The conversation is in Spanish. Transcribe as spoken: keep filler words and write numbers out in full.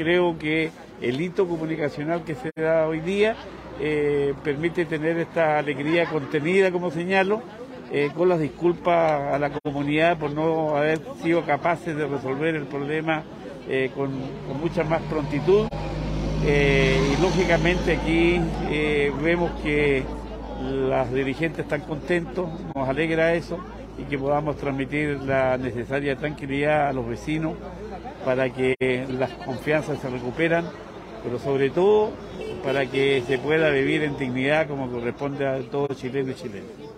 creo que el hito comunicacional que se da hoy día eh, permite tener esta alegría contenida, como señalo, eh, con las disculpas a la comunidad por no haber sido capaces de resolver el problema eh, con, con mucha más prontitud. Eh, y lógicamente aquí eh, vemos que las dirigentes están contentos, nos alegra eso, y que podamos transmitir la necesaria tranquilidad a los vecinos para que las confianzas se recuperan, pero sobre todo para que se pueda vivir en dignidad como corresponde a todo chileno y chileno.